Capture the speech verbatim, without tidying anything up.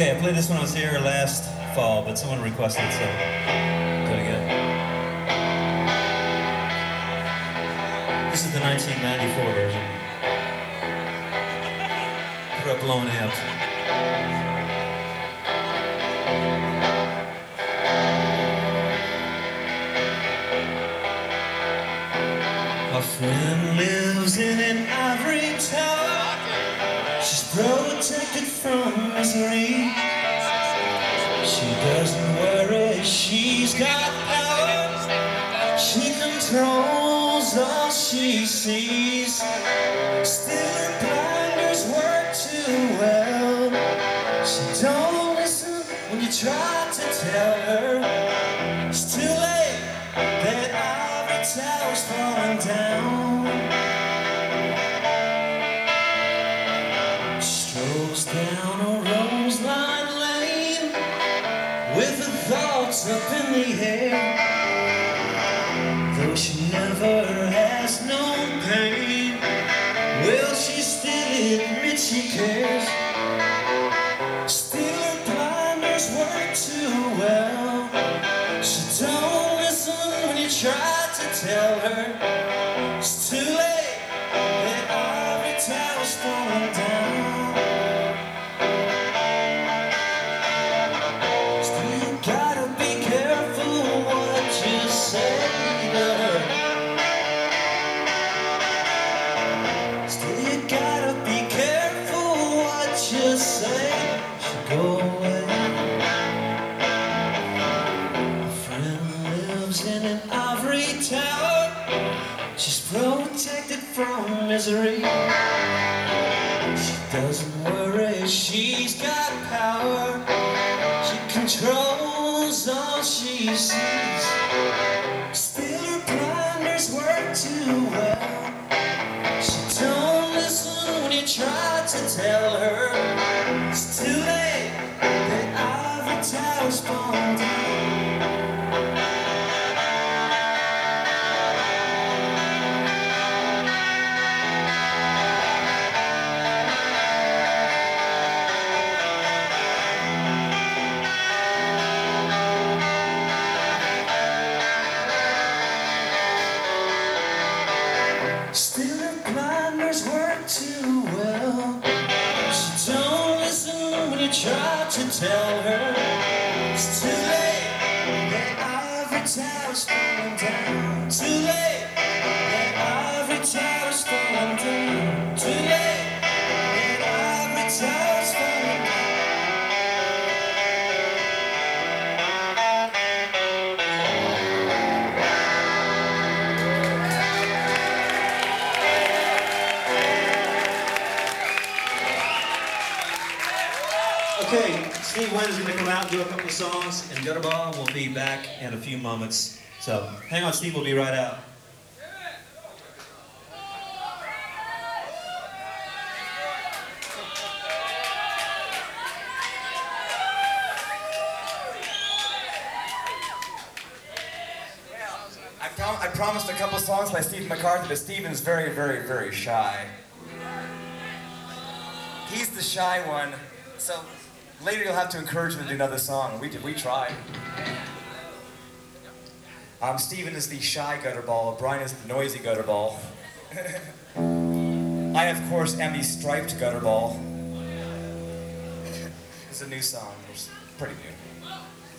Okay, I played this when I was here last fall, but someone requested it, so do it again. This is the nineteen ninety-four version. Put up blown out. A friend lives in an ivory tower. She's protected from misery. She doesn't worry, she's got power. She controls all she sees. Still her blinders work too well. She don't listen when you try to tell her. It's too late, that ivory tower's falling down. Strolls down a rose-lined lane with her thoughts up in the air. Though she never has known pain, will she still admit she cares? Still her blinders work too well. She don't listen when you try to tell her. It's too late, that ivory tower's falling down. Go away. A friend lives in an ivory tower. She's protected from misery. She doesn't worry, she's got power. She controls all she sees. Still her blinders work too well. She don't listen when you try to tell her. It's too late, that ivory tower's falling down. Still her blinders work too well. She don't listen when you try to tell her. It's too late, that ivory tower's falling down. Too late, that ivory tower's falling down. Too late, that ivory tower's falling down. Okay, Steve Wynn is going to come out and do a couple of songs, and Gutterball will be back in a few moments. So, hang on, Steve will be right out. I, prom I promised a couple of songs by Steve McCarthy, but Steven's very, very, very shy. He's the shy one, so later you'll have to encourage him to do another song. We did, we tried. Um, Steven is the shy Gutterball, Brian is the noisy Gutterball. I, of course, am the striped Gutterball. It's a new song, it's pretty new.